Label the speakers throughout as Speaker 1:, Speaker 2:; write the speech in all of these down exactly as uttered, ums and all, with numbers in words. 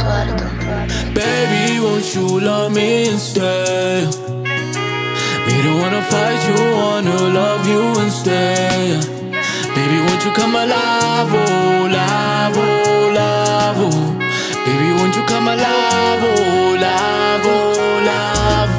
Speaker 1: Eduardo.
Speaker 2: Baby, won't you love me and stay? Me don't wanna fight you, wanna love you and stay. Baby, won't you come alive, oh, alive, oh, alive, oh. Baby, won't you come alive, oh, alive, oh, alive.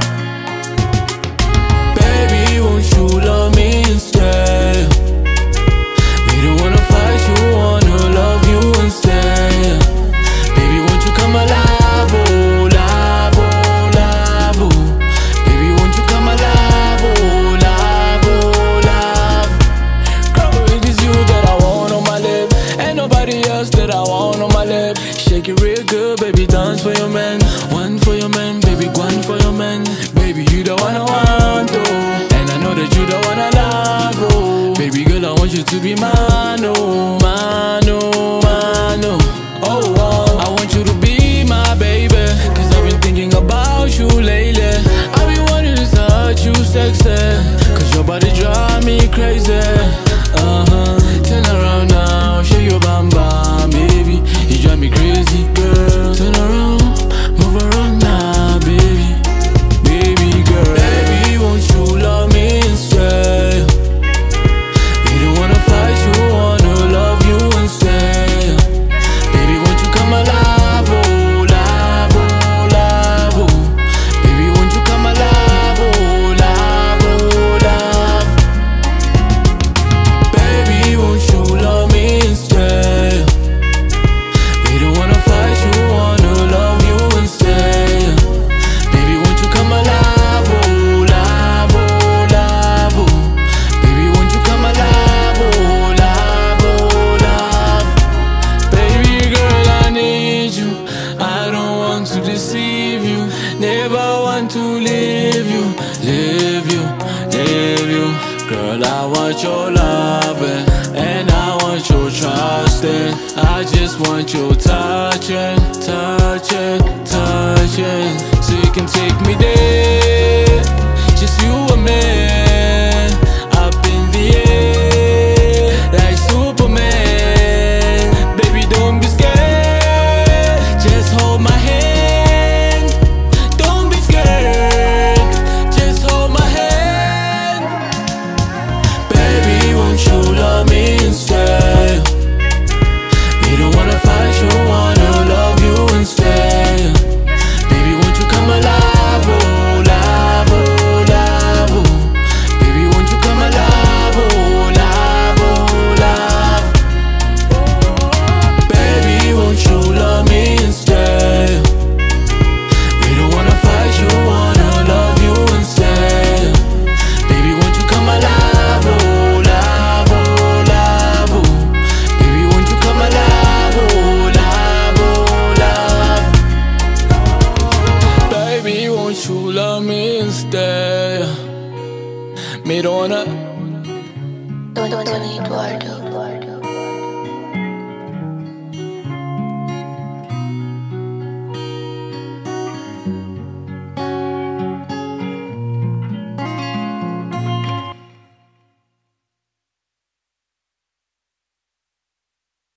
Speaker 2: Baby, won't you love me and stay? Me don't wanna fight you, wanna love you and stay. Baby, won't you come alive, oh, alive, oh, alive, oh. Baby, won't you come alive, oh, alive, oh, alive. Girl, it is you that I want on my lip. Ain't nobody else that I want on my lip. Shake it real good, baby, dance for your man. One for your man, baby, one for your man. Baby, you the one I want, oh. And I know that you the one I love, oh. Baby girl, I want you to be mine, oh. Mine, oh, mine, oh. Oh, oh. I want you to be my baby, cause I've been thinking about you lately. I've been wanting to touch you sexy, cause your body drive me crazy. Uh-huh. Turn around now, show your bam bam, baby. You drive me crazy, girl. Turn around, move around now, baby. Baby girl. Baby, won't you love me and stay? We don't wanna fight you, wanna love you and stay. Baby, won't you come alive, oh, alive, oh, alive, oh. Baby, won't you come alive, oh, alive, oh, alive. Baby, won't you love me and stay? We don't wanna fight you, wanna love you and stay. Baby, won't you come alive, oh, alive, oh, alive, oh. Baby, won't you come alive, oh, alive, oh, alive. Baby girl, I need you. I don't want to deceive you. Never want to leave you, leave you, leave you. Girl, I want your loving, and I want your trusting. I just want your touching.